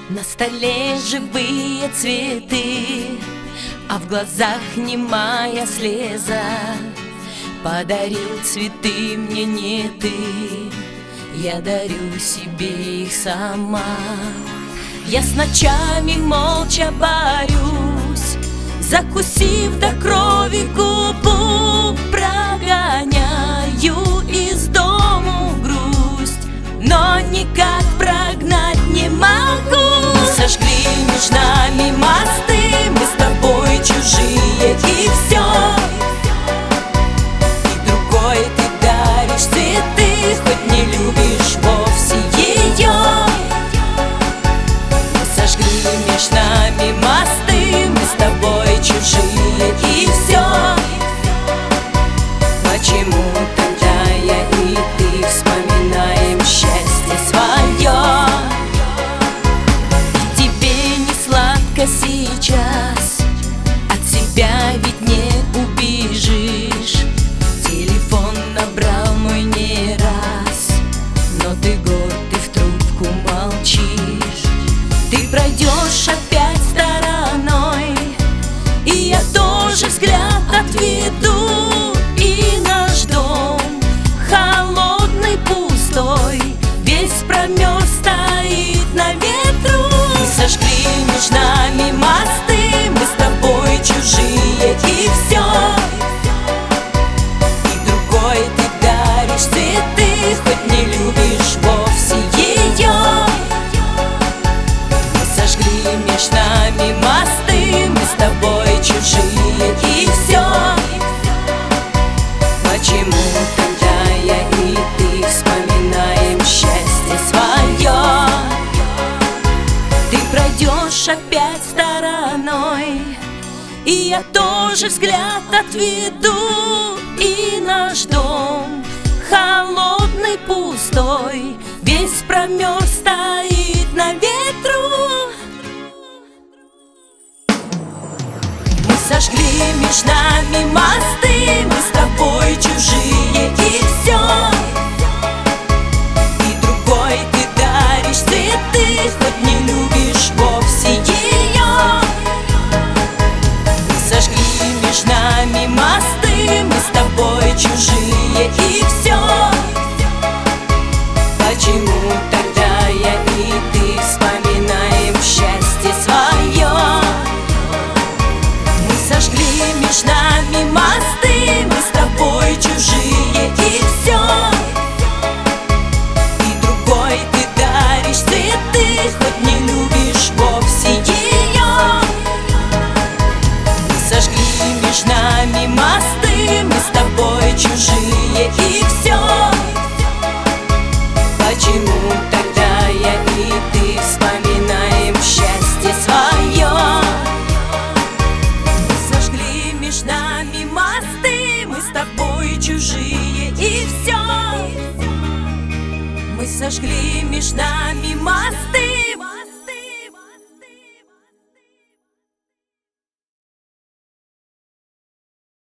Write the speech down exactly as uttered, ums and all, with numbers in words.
На столе живые цветы, а в глазах немая слеза. Подарил цветы мне не ты, я дарю себе их сама. Я с ночами молча борюсь, закусив до крови губу, прогоняю из дому грусть, но никак прогнать не могу. Мы сожгли между нами мосты, мы с тобой чужие, и все. И другой ты даришь цветы, хоть не любишь вовсе ее. Мы сожгли между нами мосты, мы с тобой чужие, и все. Почему тогда я и ты вспоминаем счастье свое? Тебе не сладко сейчас, от себя ведь не убежишь. Телефон набрал мой не раз, но ты горд, ты в трубку молчишь. Ты пройдешь опять стороной, и я тоже взгляд отведу. И наш дом холодный, пустой, весь промерз, стоит на ветру. Мы сожгли между нами мосты, мы с тобой чужие, и все. И другой ты даришь цветы, хоть не любишь вовсе ее. Мы сожгли между нами мосты, мы с тобой чужие, и все. Почему тогда я и ты вспоминаем счастье свое? Ты пройдешь опять стороной, и я тоже взгляд отведу. И наш дом холодный, пустой, весь промерз, стоит на ветру. Мы сожгли между нами мосты, мы с тобой чужие, и все. И другой ты даришь цветы, хоть не любишь вовсе ее. Мы сожгли между нами мосты, мы с тобой чужие, и все. Почему тогда я и ты вспоминаем счастье свое? Мы сожгли между нами мосты, мы с тобой чужие, и все. И другой ты даришь цветы, хоть не любишь вовсе ее. Мы сожгли между нами мосты, мы с тобой чужие, и все. Почему тогда я и ты вспоминаем счастье свое? Мы сожгли между нами мосты, мы с тобой чужие, и все. Мы сожгли между нами мосты.